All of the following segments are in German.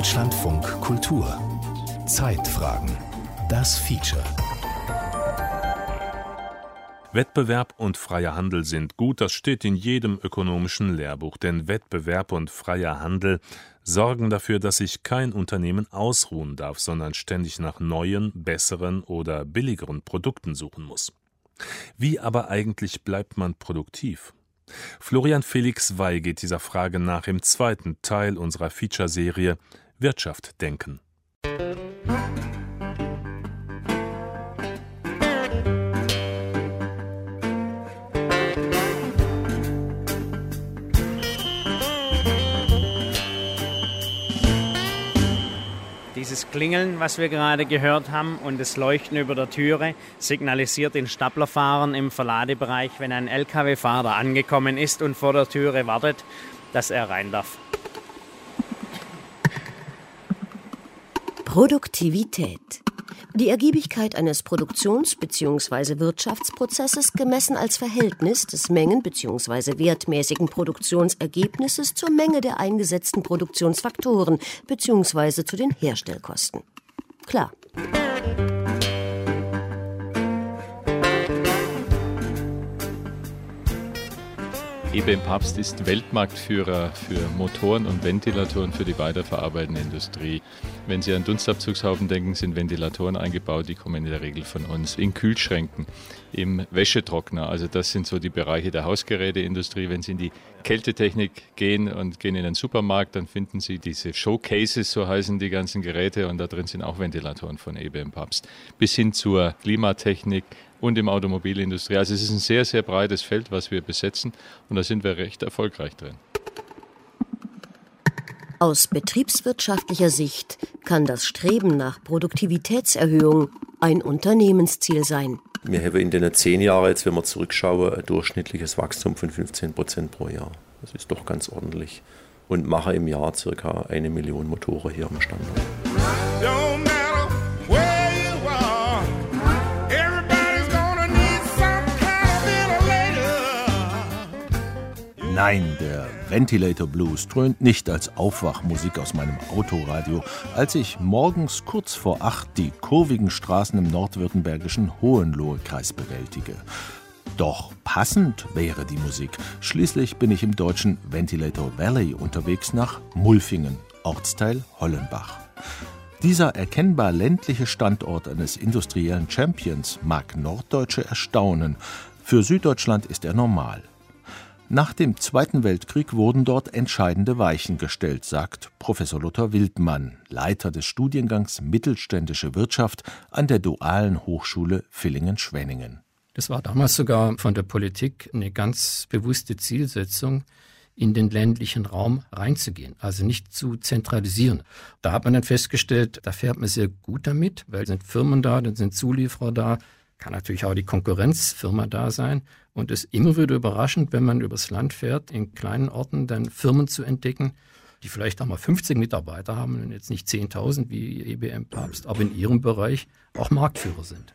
Deutschlandfunk Kultur. Zeitfragen. Das Feature. Wettbewerb und freier Handel sind gut, das steht in jedem ökonomischen Lehrbuch, denn Wettbewerb und freier Handel sorgen dafür, dass sich kein Unternehmen ausruhen darf, sondern ständig nach neuen, besseren oder billigeren Produkten suchen muss. Wie aber eigentlich bleibt man produktiv? Florian Felix Wey geht dieser Frage nach im zweiten Teil unserer Feature-Serie Wirtschaft denken. Dieses Klingeln, was wir gerade gehört haben, und das Leuchten über der Türe signalisiert den Staplerfahrern im Verladebereich, wenn ein Lkw-Fahrer angekommen ist und vor der Türe wartet, dass er rein darf. Produktivität. Die Ergiebigkeit eines Produktions- bzw. Wirtschaftsprozesses gemessen als Verhältnis des mengen- bzw. wertmäßigen Produktionsergebnisses zur Menge der eingesetzten Produktionsfaktoren bzw. zu den Herstellkosten. Klar. EBM Papst ist Weltmarktführer für Motoren und Ventilatoren für die weiterverarbeitende Industrie. Wenn Sie an Dunstabzugshauben denken, sind Ventilatoren eingebaut, die kommen in der Regel von uns. In Kühlschränken, im Wäschetrockner, also das sind so die Bereiche der Hausgeräteindustrie. Wenn Sie in die Kältetechnik gehen und gehen in den Supermarkt, dann finden Sie diese Showcases, so heißen die ganzen Geräte, und da drin sind auch Ventilatoren von EBM Papst. Bis hin zur Klimatechnik und im Automobilindustrie. Also es ist ein sehr, sehr breites Feld, was wir besetzen, und da sind wir recht erfolgreich drin. Aus betriebswirtschaftlicher Sicht kann das Streben nach Produktivitätserhöhung ein Unternehmensziel sein. Wir haben in den 10 Jahren, jetzt wenn wir zurückschauen, ein durchschnittliches Wachstum von 15% pro Jahr. Das ist doch ganz ordentlich. Und machen im Jahr ca. 1 Million Motoren hier am Standort. Nein, der Ventilator Blues dröhnt nicht als Aufwachmusik aus meinem Autoradio, als ich morgens kurz vor 8 die kurvigen Straßen im nordwürttembergischen Hohenlohe-Kreis bewältige. Doch passend wäre die Musik. Schließlich bin ich im deutschen Ventilator Valley unterwegs nach Mulfingen, Ortsteil Hollenbach. Dieser erkennbar ländliche Standort eines industriellen Champions mag Norddeutsche erstaunen. Für Süddeutschland ist er normal. Nach dem Zweiten Weltkrieg wurden dort entscheidende Weichen gestellt, sagt Professor Lothar Wildmann, Leiter des Studiengangs Mittelständische Wirtschaft an der Dualen Hochschule Villingen-Schwenningen. Das war damals sogar von der Politik eine ganz bewusste Zielsetzung, in den ländlichen Raum reinzugehen, also nicht zu zentralisieren. Da hat man dann festgestellt, da fährt man sehr gut damit, weil es sind Firmen da, dann sind Zulieferer da, kann natürlich auch die Konkurrenzfirma da sein. Und es ist immer wieder überraschend, wenn man übers Land fährt, in kleinen Orten dann Firmen zu entdecken, die vielleicht auch mal 50 Mitarbeiter haben und jetzt nicht 10.000 wie EBM Papst, aber in ihrem Bereich auch Marktführer sind.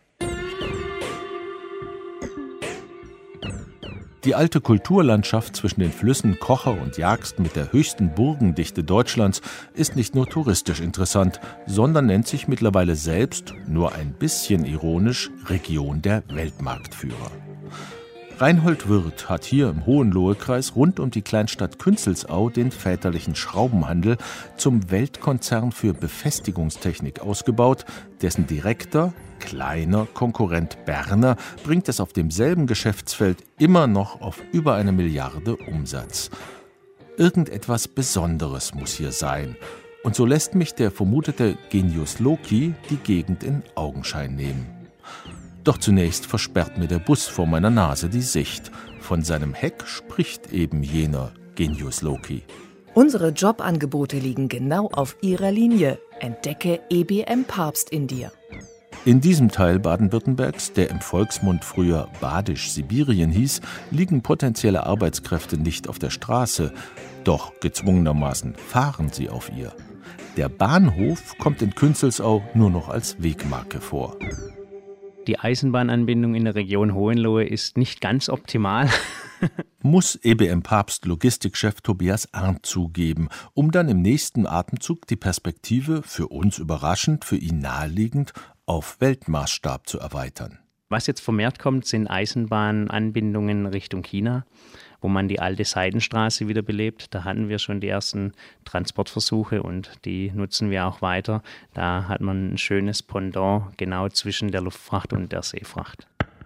Die alte Kulturlandschaft zwischen den Flüssen Kocher und Jagst mit der höchsten Burgendichte Deutschlands ist nicht nur touristisch interessant, sondern nennt sich mittlerweile selbst, nur ein bisschen ironisch, Region der Weltmarktführer. Reinhold Wirth hat hier im Hohenlohe-Kreis rund um die Kleinstadt Künzelsau den väterlichen Schraubenhandel zum Weltkonzern für Befestigungstechnik ausgebaut, dessen Direktor, kleiner Konkurrent Berner, bringt es auf demselben Geschäftsfeld immer noch auf über 1 Milliarde Umsatz. Irgendetwas Besonderes muss hier sein. Und so lässt mich der vermutete Genius Loci die Gegend in Augenschein nehmen. Doch zunächst versperrt mir der Bus vor meiner Nase die Sicht. Von seinem Heck spricht eben jener Genius Loci. Unsere Jobangebote liegen genau auf Ihrer Linie. Entdecke EBM Papst in dir. In diesem Teil Baden-Württembergs, der im Volksmund früher Badisch-Sibirien hieß, liegen potenzielle Arbeitskräfte nicht auf der Straße. Doch gezwungenermaßen fahren sie auf ihr. Der Bahnhof kommt in Künzelsau nur noch als Wegmarke vor. Die Eisenbahnanbindung in der Region Hohenlohe ist nicht ganz optimal. Muss EBM Papst Logistikchef Tobias Arndt zugeben, um dann im nächsten Atemzug die Perspektive, für uns überraschend, für ihn naheliegend, auf Weltmaßstab zu erweitern. Was jetzt vermehrt kommt, sind Eisenbahnanbindungen Richtung China, wo man die alte Seidenstraße wieder belebt. Da hatten wir schon die ersten Transportversuche und die nutzen wir auch weiter. Da hat man ein schönes Pendant genau zwischen der Luftfracht und der Seefracht.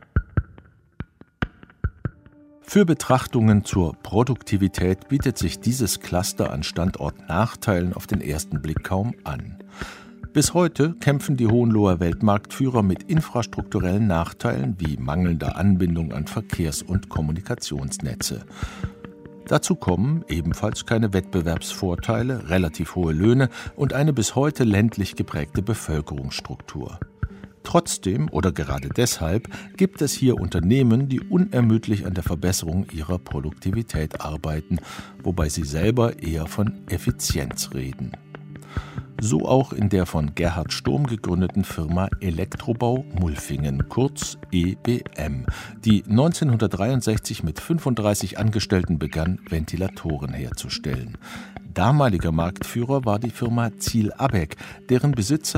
Für Betrachtungen zur Produktivität bietet sich dieses Cluster an Standortnachteilen auf den ersten Blick kaum an. Bis heute kämpfen die Hohenloher Weltmarktführer mit infrastrukturellen Nachteilen wie mangelnder Anbindung an Verkehrs- und Kommunikationsnetze. Dazu kommen ebenfalls keine Wettbewerbsvorteile, relativ hohe Löhne und eine bis heute ländlich geprägte Bevölkerungsstruktur. Trotzdem oder gerade deshalb gibt es hier Unternehmen, die unermüdlich an der Verbesserung ihrer Produktivität arbeiten, wobei sie selber eher von Effizienz reden. So auch in der von Gerhard Sturm gegründeten Firma Elektrobau Mulfingen, kurz EBM, die 1963 mit 35 Angestellten begann, Ventilatoren herzustellen. Damaliger Marktführer war die Firma Ziel-Abeck, deren Besitzer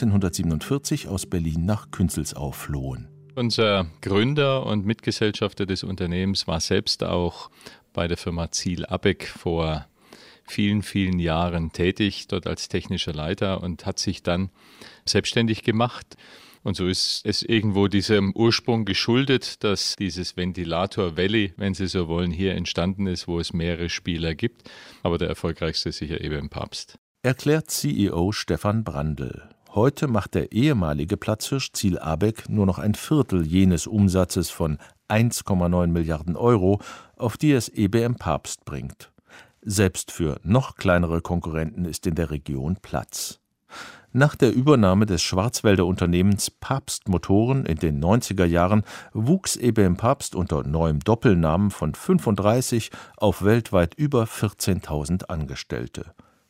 1947 aus Berlin nach Künzelsau flohen. Unser Gründer und Mitgesellschafter des Unternehmens war selbst auch bei der Firma Ziel-Abeck vor vielen, vielen Jahren tätig, dort als technischer Leiter und hat sich dann selbstständig gemacht. Und so ist es irgendwo diesem Ursprung geschuldet, dass dieses Ventilator Valley, wenn Sie so wollen, hier entstanden ist, wo es mehrere Spieler gibt. Aber der erfolgreichste ist sicher EBM Papst. Erklärt CEO Stefan Brandl. Heute macht der ehemalige Platzhirsch Ziel-Abeck nur noch ein Viertel jenes Umsatzes von 1,9 Milliarden Euro, auf die es EBM Papst bringt. Selbst für noch kleinere Konkurrenten ist in der Region Platz. Nach der Übernahme des Schwarzwälder Unternehmens Papst Motoren in den 90er Jahren wuchs EBM Papst unter neuem Doppelnamen von 35 auf weltweit über 14.000 Angestellte.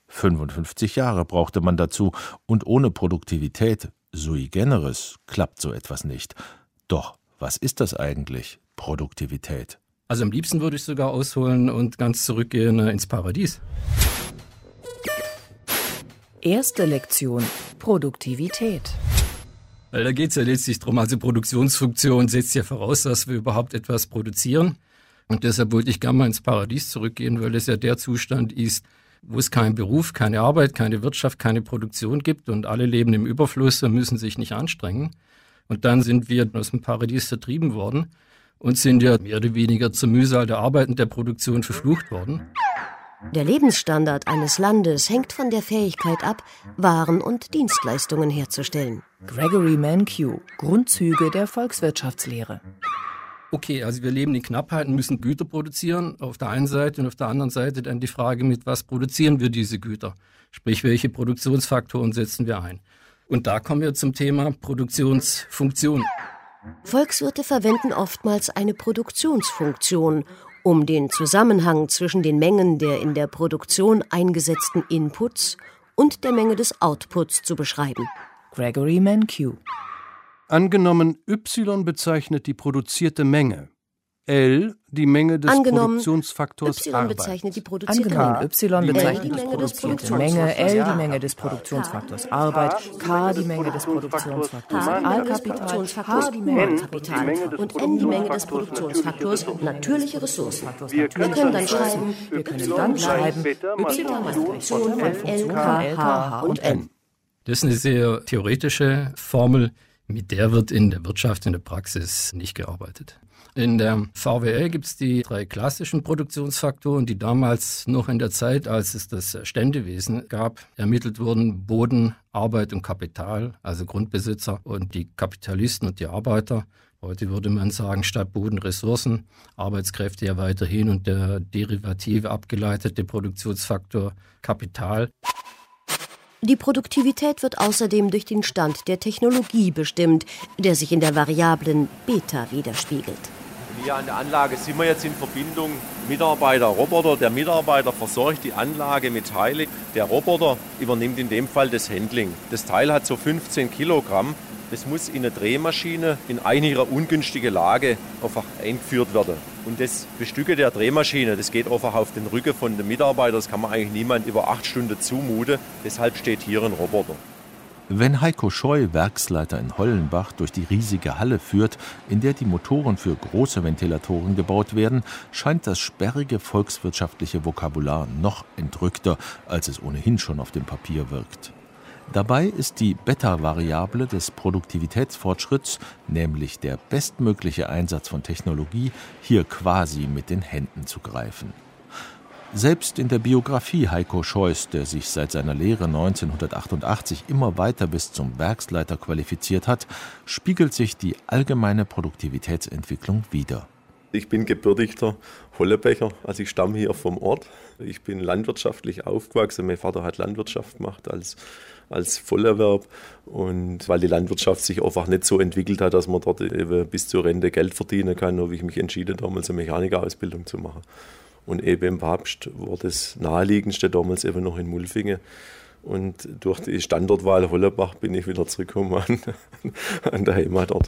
55 Jahre brauchte man dazu und ohne Produktivität, sui generis, klappt so etwas nicht. Doch, was ist das eigentlich, Produktivität? Also am liebsten würde ich sogar ausholen und ganz zurückgehen ins Paradies. Erste Lektion: Produktivität. Weil da geht es ja letztlich drum, also Produktionsfunktion setzt ja voraus, dass wir überhaupt etwas produzieren. Und deshalb wollte ich gerne mal ins Paradies zurückgehen, weil es ja der Zustand ist, wo es keinen Beruf, keine Arbeit, keine Wirtschaft, keine Produktion gibt und alle leben im Überfluss und müssen sich nicht anstrengen. Und dann sind wir aus dem Paradies vertrieben worden und sind ja mehr oder weniger zur Mühsal der Arbeit und der Produktion verflucht worden. Der Lebensstandard eines Landes hängt von der Fähigkeit ab, Waren und Dienstleistungen herzustellen. Gregory Mankiw, Grundzüge der Volkswirtschaftslehre. Okay, also wir leben in Knappheit und müssen Güter produzieren auf der einen Seite und auf der anderen Seite dann die Frage, mit was produzieren wir diese Güter? Sprich, welche Produktionsfaktoren setzen wir ein? Und da kommen wir zum Thema Produktionsfunktion. Volkswirte verwenden oftmals eine Produktionsfunktion, um den Zusammenhang zwischen den Mengen der in der Produktion eingesetzten Inputs und der Menge des Outputs zu beschreiben. Gregory Mankiw. Angenommen, Y bezeichnet die produzierte Menge, L die Menge des Produktionsfaktors Y Arbeit. bezeichnet die produzierte Angenommen, Menge. Y bezeichnet die die Menge des produzierte Menge, L die Menge des Produktionsfaktors Arbeit, K die Menge des Produktionsfaktors Allkapital, H die Menge des Kapital und N die Menge des Produktionsfaktors natürliche Ressourcen. Wir können dann schreiben, Y mal Funktion von L, K, H und N. Das ist eine sehr theoretische Formel, mit der wird in der Wirtschaft, in der Praxis nicht gearbeitet. In der VWL gibt es die 3 klassischen Produktionsfaktoren, die damals noch in der Zeit, als es das Ständewesen gab, ermittelt wurden: Boden, Arbeit und Kapital, also Grundbesitzer und die Kapitalisten und die Arbeiter. Heute würde man sagen, statt Boden Ressourcen, Arbeitskräfte ja weiterhin und der derivative abgeleitete Produktionsfaktor Kapital. Die Produktivität wird außerdem durch den Stand der Technologie bestimmt, der sich in der Variablen Beta widerspiegelt. Hier an der Anlage sind wir jetzt in Verbindung Mitarbeiter-Roboter. Der Mitarbeiter versorgt die Anlage mit Teilen. Der Roboter übernimmt in dem Fall das Handling. Das Teil hat so 15 Kilogramm. Das muss in eine Drehmaschine in eine ungünstige Lage einfach eingeführt werden. Und das Bestücken der Drehmaschine, das geht einfach auf den Rücken von den Mitarbeitern. Das kann man eigentlich niemand über 8 Stunden zumuten. Deshalb steht hier ein Roboter. Wenn Heiko Scheu, Werksleiter in Hollenbach, durch die riesige Halle führt, in der die Motoren für große Ventilatoren gebaut werden, scheint das sperrige volkswirtschaftliche Vokabular noch entrückter, als es ohnehin schon auf dem Papier wirkt. Dabei ist die Beta-Variable des Produktivitätsfortschritts, nämlich der bestmögliche Einsatz von Technologie, hier quasi mit den Händen zu greifen. Selbst in der Biografie Heiko Scheus, der sich seit seiner Lehre 1988 immer weiter bis zum Werksleiter qualifiziert hat, spiegelt sich die allgemeine Produktivitätsentwicklung wider. Ich bin gebürtigter Hollebecher, also ich stamme hier vom Ort. Ich bin landwirtschaftlich aufgewachsen. Mein Vater hat Landwirtschaft gemacht als Vollerwerb. Und weil die Landwirtschaft sich einfach nicht so entwickelt hat, dass man dort eben bis zur Rente Geld verdienen kann, habe ich mich entschieden, damals eine Mechanikerausbildung zu machen. Und eben im Papst war das naheliegendste damals eben noch in Mulfingen. Und durch die Standortwahl Hollebach bin ich wieder zurückgekommen an der Heimatort.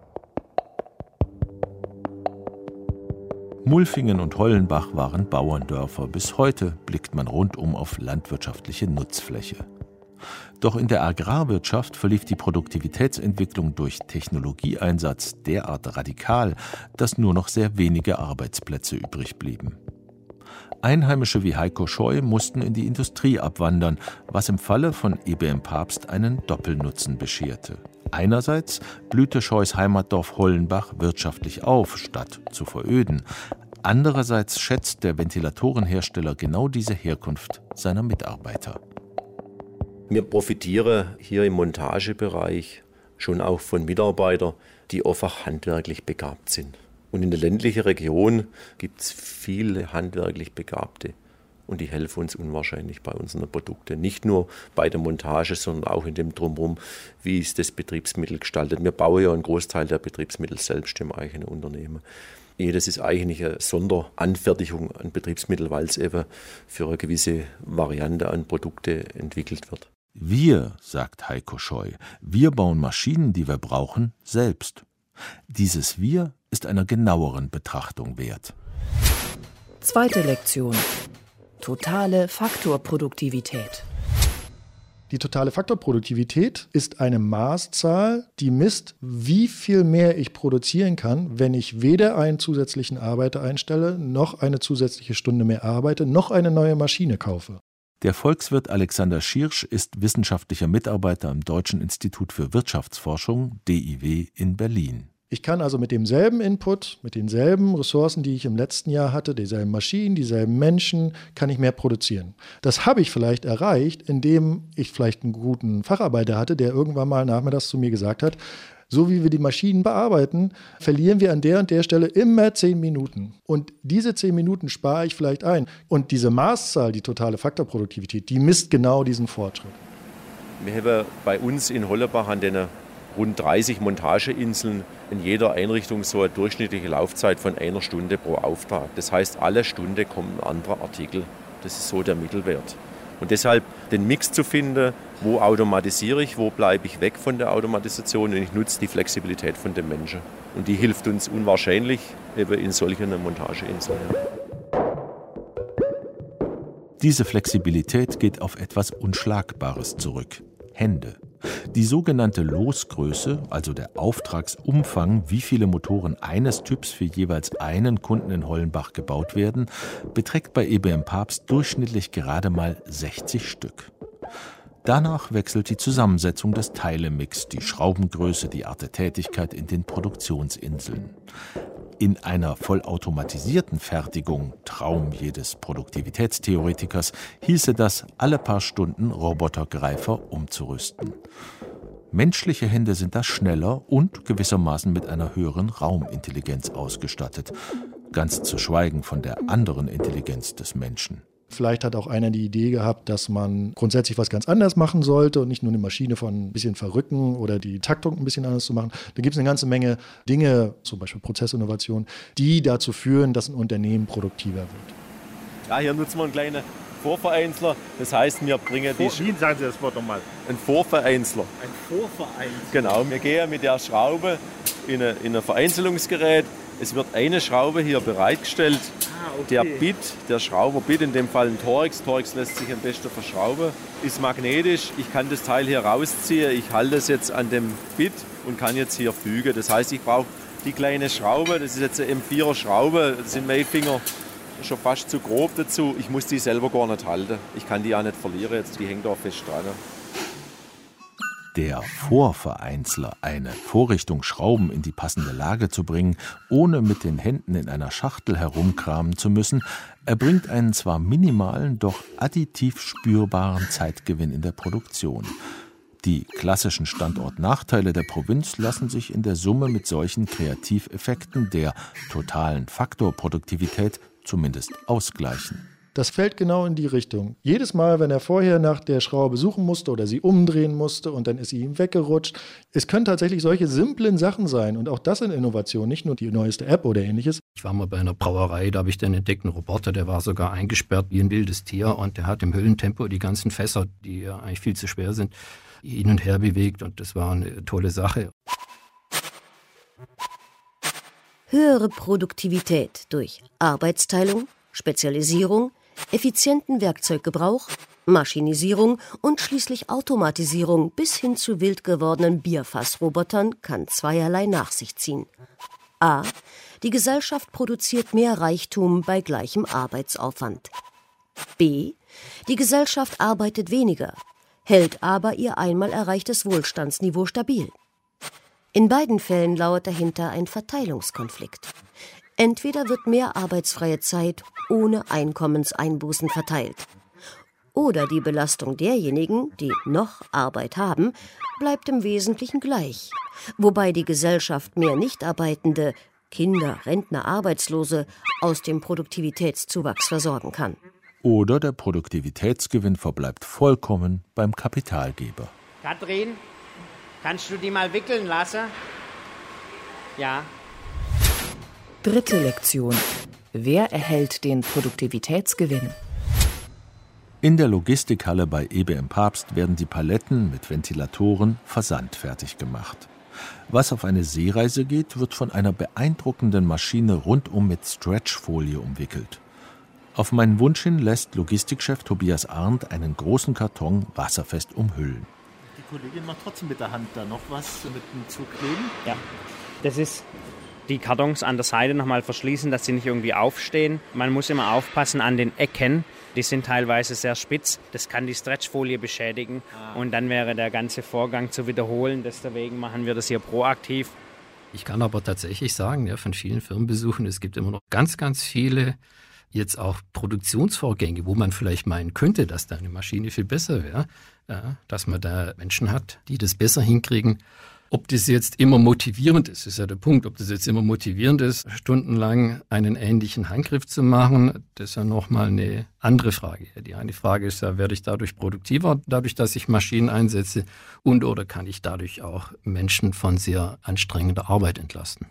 Mulfingen und Hollenbach waren Bauerndörfer. Bis heute blickt man rundum auf landwirtschaftliche Nutzfläche. Doch in der Agrarwirtschaft verlief die Produktivitätsentwicklung durch Technologieeinsatz derart radikal, dass nur noch sehr wenige Arbeitsplätze übrig blieben. Einheimische wie Heiko Scheu mussten in die Industrie abwandern, was im Falle von EBM Papst einen Doppelnutzen bescherte. Einerseits blühte Scheus Heimatdorf Hollenbach wirtschaftlich auf, statt zu veröden. Andererseits schätzt der Ventilatorenhersteller genau diese Herkunft seiner Mitarbeiter. Wir profitieren hier im Montagebereich schon auch von Mitarbeitern, die einfach handwerklich begabt sind. Und in der ländlichen Region gibt es viele handwerklich Begabte. Und die helfen uns unwahrscheinlich bei unseren Produkten. Nicht nur bei der Montage, sondern auch in dem Drumherum, wie ist das Betriebsmittel gestaltet. Wir bauen ja einen Großteil der Betriebsmittel selbst im eigenen Unternehmen. Das ist eigentlich eine Sonderanfertigung an Betriebsmitteln, weil es eben für eine gewisse Variante an Produkte entwickelt wird. Wir, sagt Heiko Scheu, wir bauen Maschinen, die wir brauchen, selbst. Dieses Wir ist einer genaueren Betrachtung wert. Zweite Lektion. Totale Faktorproduktivität. Die totale Faktorproduktivität ist eine Maßzahl, die misst, wie viel mehr ich produzieren kann, wenn ich weder einen zusätzlichen Arbeiter einstelle, noch eine zusätzliche Stunde mehr arbeite, noch eine neue Maschine kaufe. Der Volkswirt Alexander Schirsch ist wissenschaftlicher Mitarbeiter am Deutschen Institut für Wirtschaftsforschung, DIW, in Berlin. Ich kann also mit demselben Input, mit denselben Ressourcen, die ich im letzten Jahr hatte, dieselben Maschinen, dieselben Menschen, kann ich mehr produzieren. Das habe ich vielleicht erreicht, indem ich vielleicht einen guten Facharbeiter hatte, der irgendwann mal nachmittags zu mir gesagt hat, so wie wir die Maschinen bearbeiten, verlieren wir an der und der Stelle immer 10 Minuten. Und diese 10 Minuten spare ich vielleicht ein. Und diese Maßzahl, die totale Faktorproduktivität, die misst genau diesen Fortschritt. Wir haben bei uns in Hollebach an den rund 30 Montageinseln in jeder Einrichtung so eine durchschnittliche Laufzeit von 1 Stunde pro Auftrag. Das heißt, alle Stunde kommt ein anderer Artikel. Das ist so der Mittelwert. Und deshalb den Mix zu finden, wo automatisiere ich, wo bleibe ich weg von der Automatisation und ich nutze die Flexibilität von den Menschen. Und die hilft uns unwahrscheinlich eben in solchen Montageinseln. Diese Flexibilität geht auf etwas Unschlagbares zurück: Hände. Die sogenannte Losgröße, also der Auftragsumfang, wie viele Motoren eines Typs für jeweils einen Kunden in Hollenbach gebaut werden, beträgt bei EBM Papst durchschnittlich gerade mal 60 Stück. Danach wechselt die Zusammensetzung des Teilemix, die Schraubengröße, die Art der Tätigkeit in den Produktionsinseln. In einer vollautomatisierten Fertigung, Traum jedes Produktivitätstheoretikers, hieße das, alle paar Stunden Robotergreifer umzurüsten. Menschliche Hände sind da schneller und gewissermaßen mit einer höheren Raumintelligenz ausgestattet, ganz zu schweigen von der anderen Intelligenz des Menschen. Vielleicht hat auch einer die Idee gehabt, dass man grundsätzlich was ganz anderes machen sollte und nicht nur eine Maschine von ein bisschen verrücken oder die Taktung ein bisschen anders zu machen. Da gibt es eine ganze Menge Dinge, zum Beispiel Prozessinnovation, die dazu führen, dass ein Unternehmen produktiver wird. Ja, hier nutzen wir einen kleinen Vorvereinzler. Das heißt, wir bringen Wie sagen Sie das Wort nochmal? Ein Vorvereinzler. Ein Vorvereinzler. Genau, wir gehen mit der Schraube in ein Vereinzelungsgerät. Es wird eine Schraube hier bereitgestellt. Okay. Der Schrauberbit, in dem Fall ein Torx. Torx lässt sich am besten verschrauben, ist magnetisch. Ich kann das Teil hier rausziehen. Ich halte es jetzt an dem Bit und kann jetzt hier fügen. Das heißt, ich brauche die kleine Schraube. Das ist jetzt eine M4er Schraube. Das sind meine Finger schon fast zu grob dazu. Ich muss die selber gar nicht halten. Ich kann die auch nicht verlieren. Jetzt, die hängt da fest dran. Der Vorvereinzler, eine Vorrichtung, Schrauben in die passende Lage zu bringen, ohne mit den Händen in einer Schachtel herumkramen zu müssen, erbringt einen zwar minimalen, doch additiv spürbaren Zeitgewinn in der Produktion. Die klassischen Standortnachteile der Provinz lassen sich in der Summe mit solchen Kreativeffekten der totalen Faktorproduktivität zumindest ausgleichen. Das fällt genau in die Richtung. Jedes Mal, wenn er vorher nach der Schraube suchen musste oder sie umdrehen musste und dann ist sie ihm weggerutscht. Es können tatsächlich solche simplen Sachen sein und auch das sind Innovationen, nicht nur die neueste App oder ähnliches. Ich war mal bei einer Brauerei, da habe ich dann entdeckt, einen Roboter, der war sogar eingesperrt wie ein wildes Tier und der hat im Höllentempo die ganzen Fässer, die ja eigentlich viel zu schwer sind, hin und her bewegt und das war eine tolle Sache. Höhere Produktivität durch Arbeitsteilung, Spezialisierung, effizienten Werkzeuggebrauch, Maschinisierung und schließlich Automatisierung bis hin zu wild gewordenen Bierfassrobotern kann zweierlei nach sich ziehen. A. Die Gesellschaft produziert mehr Reichtum bei gleichem Arbeitsaufwand. B. Die Gesellschaft arbeitet weniger, hält aber ihr einmal erreichtes Wohlstandsniveau stabil. In beiden Fällen lauert dahinter ein Verteilungskonflikt. Entweder wird mehr arbeitsfreie Zeit ohne Einkommenseinbußen verteilt. Oder die Belastung derjenigen, die noch Arbeit haben, bleibt im Wesentlichen gleich. Wobei die Gesellschaft mehr Nichtarbeitende, Kinder, Rentner, Arbeitslose aus dem Produktivitätszuwachs versorgen kann. Oder der Produktivitätsgewinn verbleibt vollkommen beim Kapitalgeber. Kathrin, kannst du die mal wickeln lassen? Ja. Dritte Lektion. Wer erhält den Produktivitätsgewinn? In der Logistikhalle bei EBM Papst werden die Paletten mit Ventilatoren versandfertig gemacht. Was auf eine Seereise geht, wird von einer beeindruckenden Maschine rundum mit Stretchfolie umwickelt. Auf meinen Wunsch hin lässt Logistikchef Tobias Arndt einen großen Karton wasserfest umhüllen. Die Kollegin macht trotzdem mit der Hand da noch was mit dem Zukleben? Ja, das ist die Kartons an der Seite nochmal verschließen, dass sie nicht irgendwie aufstehen. Man muss immer aufpassen an den Ecken. Die sind teilweise sehr spitz. Das kann die Stretchfolie beschädigen. Und dann wäre der ganze Vorgang zu wiederholen. Deswegen machen wir das hier proaktiv. Ich kann aber tatsächlich sagen, ja, von vielen Firmenbesuchen, es gibt immer noch ganz, ganz viele jetzt auch Produktionsvorgänge, wo man vielleicht meinen könnte, dass da eine Maschine viel besser wäre, ja, dass man da Menschen hat, die das besser hinkriegen. Ob das jetzt immer motivierend ist ja der Punkt, ob das jetzt immer motivierend ist, stundenlang einen ähnlichen Handgriff zu machen, das ist ja nochmal eine andere Frage. Die eine Frage ist ja, werde ich dadurch produktiver, dadurch, dass ich Maschinen einsetze und oder kann ich dadurch auch Menschen von sehr anstrengender Arbeit entlasten?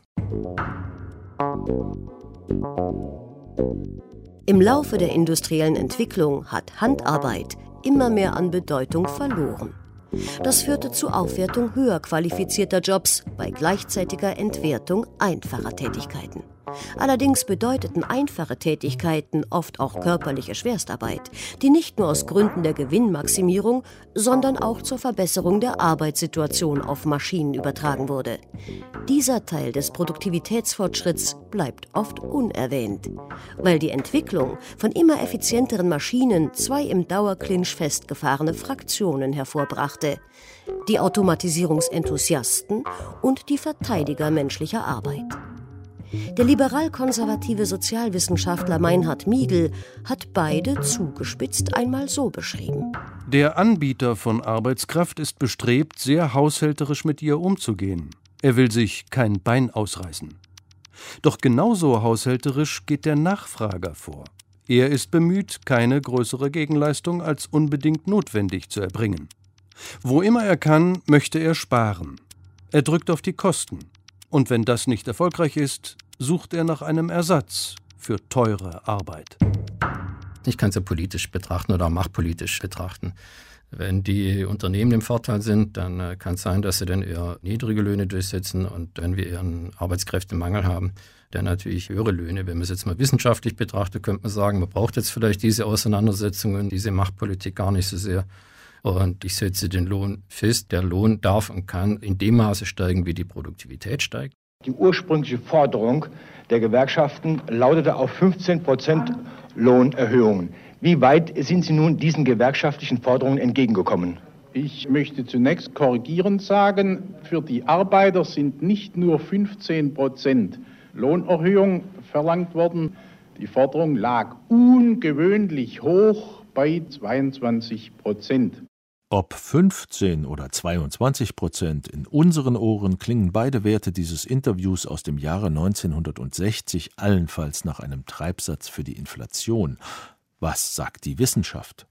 Im Laufe der industriellen Entwicklung hat Handarbeit immer mehr an Bedeutung verloren. Das führte zu Aufwertung höher qualifizierter Jobs bei gleichzeitiger Entwertung einfacher Tätigkeiten. Allerdings bedeuteten einfache Tätigkeiten oft auch körperliche Schwerstarbeit, die nicht nur aus Gründen der Gewinnmaximierung, sondern auch zur Verbesserung der Arbeitssituation auf Maschinen übertragen wurde. Dieser Teil des Produktivitätsfortschritts bleibt oft unerwähnt, weil die Entwicklung von immer effizienteren Maschinen zwei im Dauerclinch festgefahrene Fraktionen hervorbrachte: die Automatisierungsenthusiasten und die Verteidiger menschlicher Arbeit. Der liberal-konservative Sozialwissenschaftler Meinhard Miegel hat beide zugespitzt einmal so beschrieben. Der Anbieter von Arbeitskraft ist bestrebt, sehr haushälterisch mit ihr umzugehen. Er will sich kein Bein ausreißen. Doch genauso haushälterisch geht der Nachfrager vor. Er ist bemüht, keine größere Gegenleistung als unbedingt notwendig zu erbringen. Wo immer er kann, möchte er sparen. Er drückt auf die Kosten. Und wenn das nicht erfolgreich ist, sucht er nach einem Ersatz für teure Arbeit. Ich kann es ja politisch betrachten oder auch machtpolitisch betrachten. Wenn die Unternehmen im Vorteil sind, dann kann es sein, dass sie dann eher niedrige Löhne durchsetzen und wenn wir eher einen Arbeitskräftemangel haben, dann natürlich höhere Löhne. Wenn man es jetzt mal wissenschaftlich betrachtet, könnte man sagen, man braucht jetzt vielleicht diese Auseinandersetzungen, diese Machtpolitik gar nicht so sehr. Und ich setze den Lohn fest. Der Lohn darf und kann in dem Maße steigen, wie die Produktivität steigt. Die ursprüngliche Forderung der Gewerkschaften lautete auf 15% Lohnerhöhungen. Wie weit sind Sie nun diesen gewerkschaftlichen Forderungen entgegengekommen? Ich möchte zunächst korrigierend sagen, für die Arbeiter sind nicht nur 15% Lohnerhöhung verlangt worden. Die Forderung lag ungewöhnlich hoch bei 22%. Ob 15 oder 22%, in unseren Ohren klingen beide Werte dieses Interviews aus dem Jahre 1960 allenfalls nach einem Treibsatz für die Inflation. Was sagt die Wissenschaft?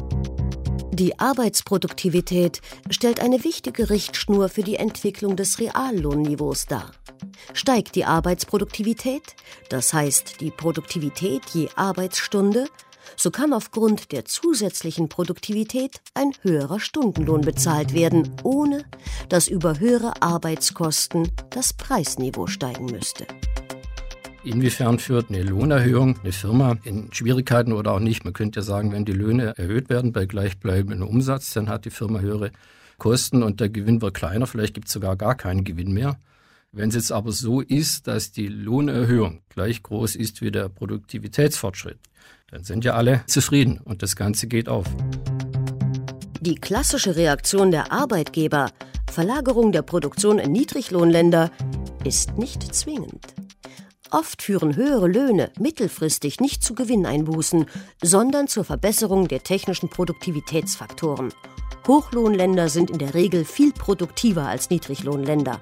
Die Arbeitsproduktivität stellt eine wichtige Richtschnur für die Entwicklung des Reallohnniveaus dar. Steigt die Arbeitsproduktivität, das heißt die Produktivität je Arbeitsstunde, so kann aufgrund der zusätzlichen Produktivität ein höherer Stundenlohn bezahlt werden, ohne dass über höhere Arbeitskosten das Preisniveau steigen müsste. Inwiefern führt eine Lohnerhöhung eine Firma in Schwierigkeiten oder auch nicht? Man könnte ja sagen, wenn die Löhne erhöht werden bei gleichbleibendem Umsatz, dann hat die Firma höhere Kosten und der Gewinn wird kleiner, vielleicht gibt es sogar gar keinen Gewinn mehr. Wenn es jetzt aber so ist, dass die Lohnerhöhung gleich groß ist wie der Produktivitätsfortschritt, dann sind ja alle zufrieden und das Ganze geht auf. Die klassische Reaktion der Arbeitgeber, Verlagerung der Produktion in Niedriglohnländer, ist nicht zwingend. Oft führen höhere Löhne mittelfristig nicht zu Gewinneinbußen, sondern zur Verbesserung der technischen Produktivitätsfaktoren. Hochlohnländer sind in der Regel viel produktiver als Niedriglohnländer.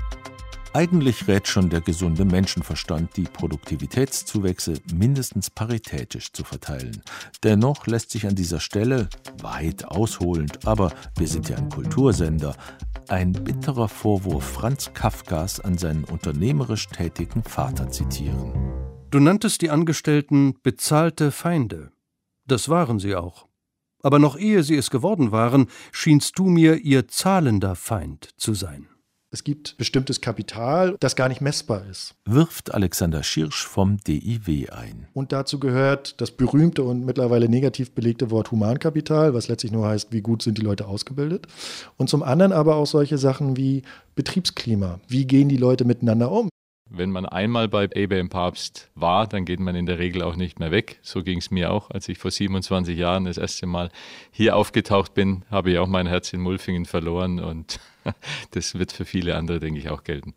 Eigentlich rät schon der gesunde Menschenverstand, die Produktivitätszuwächse mindestens paritätisch zu verteilen. Dennoch lässt sich an dieser Stelle, weit ausholend, aber wir sind ja ein Kultursender, ein bitterer Vorwurf Franz Kafkas an seinen unternehmerisch tätigen Vater zitieren. Du nanntest die Angestellten bezahlte Feinde. Das waren sie auch. Aber noch ehe sie es geworden waren, schienst du mir ihr zahlender Feind zu sein. Es gibt bestimmtes Kapital, das gar nicht messbar ist. Wirft Alexander Schirsch vom DIW ein. Und dazu gehört das berühmte und mittlerweile negativ belegte Wort Humankapital, was letztlich nur heißt, wie gut sind die Leute ausgebildet. Und zum anderen aber auch solche Sachen wie Betriebsklima. Wie gehen die Leute miteinander um? Wenn man einmal bei IBM Papst war, dann geht man in der Regel auch nicht mehr weg. So ging es mir auch. Als ich vor 27 Jahren das erste Mal hier aufgetaucht bin, habe ich auch mein Herz in Mulfingen verloren und das wird für viele andere, denke ich, auch gelten.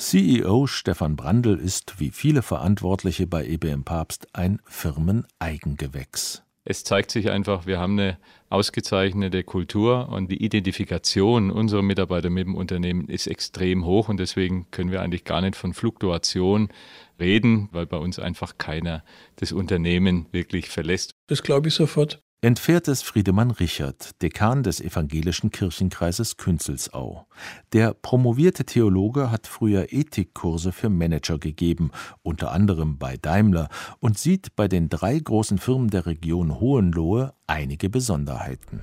CEO Stefan Brandl ist, wie viele Verantwortliche bei IBM Papst, ein Firmeneigengewächs. Es zeigt sich einfach, wir haben eine ausgezeichnete Kultur und die Identifikation unserer Mitarbeiter mit dem Unternehmen ist extrem hoch und deswegen können wir eigentlich gar nicht von Fluktuation reden, weil bei uns einfach keiner das Unternehmen wirklich verlässt. Das glaube ich sofort. Entfährtes Friedemann Richert, Dekan des Evangelischen Kirchenkreises Künzelsau. Der promovierte Theologe hat früher Ethikkurse für Manager gegeben, unter anderem bei Daimler, und sieht bei den 3 großen Firmen der Region Hohenlohe einige Besonderheiten.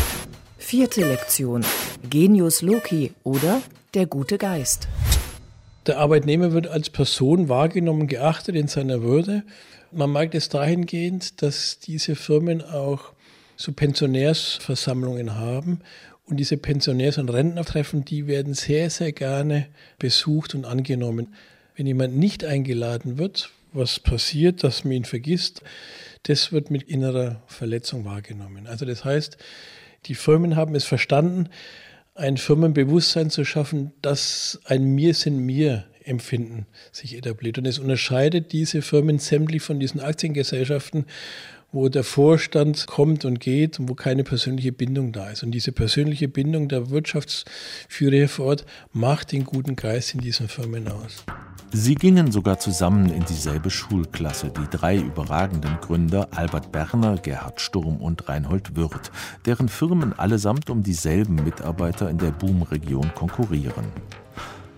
4. Lektion: Genius Loci oder der gute Geist. Der Arbeitnehmer wird als Person wahrgenommen, geachtet in seiner Würde. Man merkt es dahingehend, dass diese Firmen auch so Pensionärsversammlungen haben und diese Pensionärs- und Rentnertreffen, die werden sehr, sehr gerne besucht und angenommen. Wenn jemand nicht eingeladen wird, was passiert, dass man ihn vergisst, das wird mit innerer Verletzung wahrgenommen. Also das heißt, die Firmen haben es verstanden, ein Firmenbewusstsein zu schaffen, das ein Mir sind mir Empfinden sich etabliert. Und es unterscheidet diese Firmen sämtlich von diesen Aktiengesellschaften, wo der Vorstand kommt und geht und wo keine persönliche Bindung da ist. Und diese persönliche Bindung der Wirtschaftsführer hier vor Ort macht den guten Geist in diesen Firmen aus. Sie gingen sogar zusammen in dieselbe Schulklasse, die 3 überragenden Gründer Albert Berner, Gerhard Sturm und Reinhold Wirth, deren Firmen allesamt um dieselben Mitarbeiter in der Boomregion konkurrieren.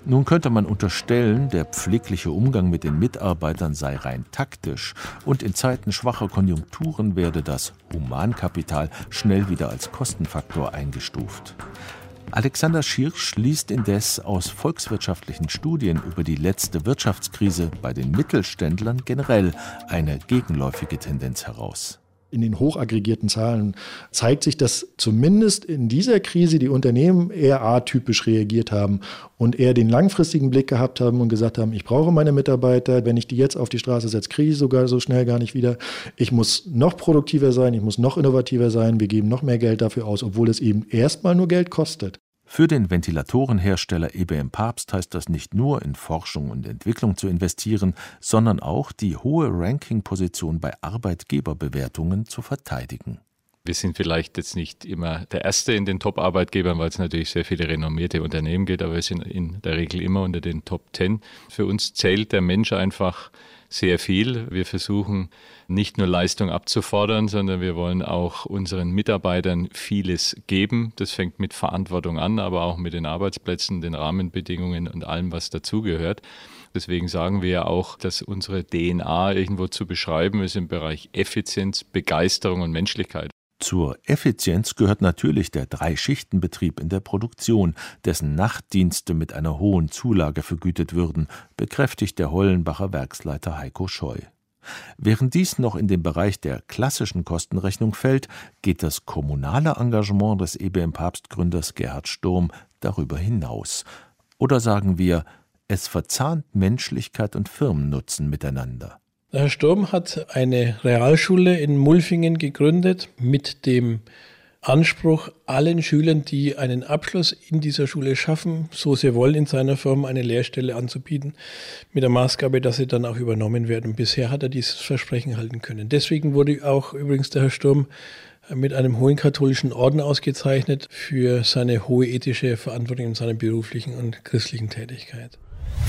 Nun könnte man unterstellen, der pflegliche Umgang mit den Mitarbeitern sei rein taktisch und in Zeiten schwacher Konjunkturen werde das Humankapital schnell wieder als Kostenfaktor eingestuft. Alexander Schirsch liest indes aus volkswirtschaftlichen Studien über die letzte Wirtschaftskrise bei den Mittelständlern generell eine gegenläufige Tendenz heraus. In den hochaggregierten Zahlen zeigt sich, dass zumindest in dieser Krise die Unternehmen eher atypisch reagiert haben und eher den langfristigen Blick gehabt haben und gesagt haben, ich brauche meine Mitarbeiter, wenn ich die jetzt auf die Straße setze, kriege ich sogar so schnell gar nicht wieder. Ich muss noch produktiver sein, ich muss noch innovativer sein, wir geben noch mehr Geld dafür aus, obwohl es eben erstmal nur Geld kostet. Für den Ventilatorenhersteller EBM Papst heißt das nicht nur, in Forschung und Entwicklung zu investieren, sondern auch die hohe Ranking-Position bei Arbeitgeberbewertungen zu verteidigen. Wir sind vielleicht jetzt nicht immer der Erste in den Top-Arbeitgebern, weil es natürlich sehr viele renommierte Unternehmen gibt, aber wir sind in der Regel immer unter den Top 10. Für uns zählt der Mensch einfach sehr viel. Wir versuchen nicht nur Leistung abzufordern, sondern wir wollen auch unseren Mitarbeitern vieles geben. Das fängt mit Verantwortung an, aber auch mit den Arbeitsplätzen, den Rahmenbedingungen und allem, was dazugehört. Deswegen sagen wir ja auch, dass unsere DNA irgendwo zu beschreiben ist im Bereich Effizienz, Begeisterung und Menschlichkeit. Zur Effizienz gehört natürlich der Drei-Schichten-Betrieb in der Produktion, dessen Nachtdienste mit einer hohen Zulage vergütet würden, bekräftigt der Hollenbacher Werksleiter Heiko Scheu. Während dies noch in den Bereich der klassischen Kostenrechnung fällt, geht das kommunale Engagement des EBM Papst-Gründers Gerhard Sturm darüber hinaus. Oder sagen wir, es verzahnt Menschlichkeit und Firmennutzen miteinander. Herr Sturm hat eine Realschule in Mulfingen gegründet mit dem Anspruch, allen Schülern, die einen Abschluss in dieser Schule schaffen, so sie wollen, in seiner Firma eine Lehrstelle anzubieten, mit der Maßgabe, dass sie dann auch übernommen werden. Und bisher hat er dieses Versprechen halten können. Deswegen wurde auch übrigens der Herr Sturm mit einem hohen katholischen Orden ausgezeichnet für seine hohe ethische Verantwortung in seiner beruflichen und christlichen Tätigkeit.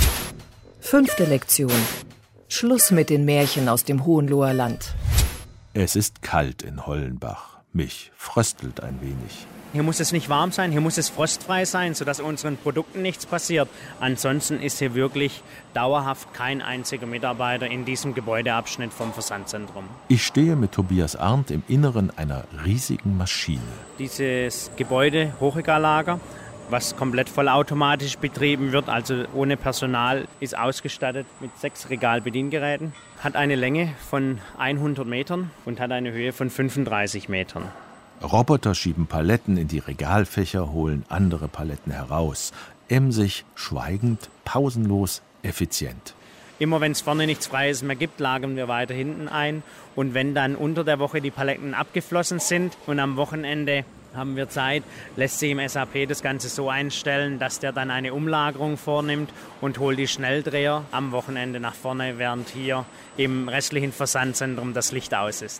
5. Lektion. Schluss mit den Märchen aus dem Hohenloher Land. Es ist kalt in Hollenbach. Mich fröstelt ein wenig. Hier muss es nicht warm sein, hier muss es frostfrei sein, sodass unseren Produkten nichts passiert. Ansonsten ist hier wirklich dauerhaft kein einziger Mitarbeiter in diesem Gebäudeabschnitt vom Versandzentrum. Ich stehe mit Tobias Arndt im Inneren einer riesigen Maschine. Dieses Gebäude, Hochregallager, was komplett vollautomatisch betrieben wird, also ohne Personal, ist ausgestattet mit 6 Regalbediengeräten, hat eine Länge von 100 Metern und hat eine Höhe von 35 Metern. Roboter schieben Paletten in die Regalfächer, holen andere Paletten heraus. Emsig, schweigend, pausenlos, effizient. Immer wenn es vorne nichts Freies mehr gibt, lagern wir weiter hinten ein. Und wenn dann unter der Woche die Paletten abgeflossen sind und am Wochenende haben wir Zeit, lässt sich im SAP das Ganze so einstellen, dass der dann eine Umlagerung vornimmt und holt die Schnelldreher am Wochenende nach vorne, während hier im restlichen Versandzentrum das Licht aus ist.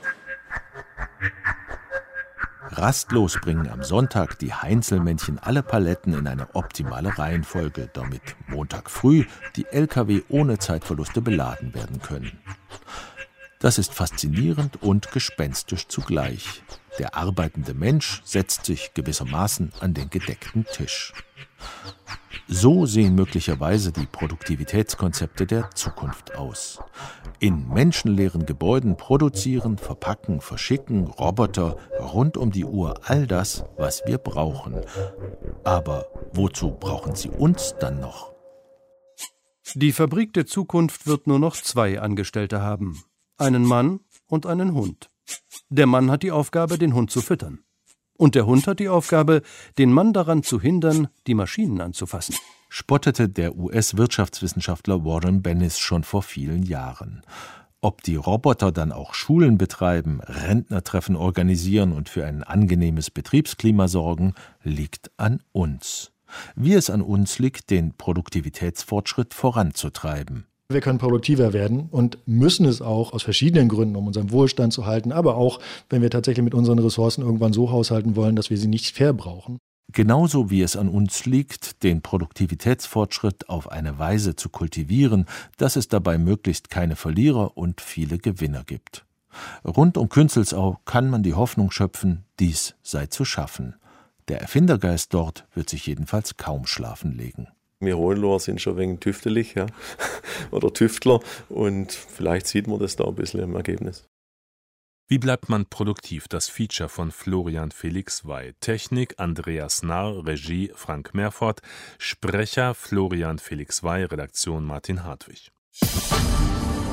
Rastlos bringen am Sonntag die Heinzelmännchen alle Paletten in eine optimale Reihenfolge, damit Montag früh die Lkw ohne Zeitverluste beladen werden können. Das ist faszinierend und gespenstisch zugleich. Der arbeitende Mensch setzt sich gewissermaßen an den gedeckten Tisch. So sehen möglicherweise die Produktivitätskonzepte der Zukunft aus. In menschenleeren Gebäuden produzieren, verpacken, verschicken Roboter rund um die Uhr all das, was wir brauchen. Aber wozu brauchen sie uns dann noch? Die Fabrik der Zukunft wird nur noch 2 Angestellte haben. Einen Mann und einen Hund. Der Mann hat die Aufgabe, den Hund zu füttern. Und der Hund hat die Aufgabe, den Mann daran zu hindern, die Maschinen anzufassen. Spottete der US-Wirtschaftswissenschaftler Warren Bennis schon vor vielen Jahren. Ob die Roboter dann auch Schulen betreiben, Rentnertreffen organisieren und für ein angenehmes Betriebsklima sorgen, liegt an uns. Wie es an uns liegt, den Produktivitätsfortschritt voranzutreiben. Wir können produktiver werden und müssen es auch aus verschiedenen Gründen, um unseren Wohlstand zu halten, aber auch, wenn wir tatsächlich mit unseren Ressourcen irgendwann so haushalten wollen, dass wir sie nicht verbrauchen. Genauso wie es an uns liegt, den Produktivitätsfortschritt auf eine Weise zu kultivieren, dass es dabei möglichst keine Verlierer und viele Gewinner gibt. Rund um Künzelsau kann man die Hoffnung schöpfen, dies sei zu schaffen. Der Erfindergeist dort wird sich jedenfalls kaum schlafen legen. Wir Hohenloher sind schon ein wenig tüftelig, ja, oder Tüftler, und vielleicht sieht man das da ein bisschen im Ergebnis. Wie bleibt man produktiv? Das Feature von Florian Felix Wey. Technik Andreas Narr, Regie Frank Merfort, Sprecher Florian Felix Wey, Redaktion Martin Hartwig.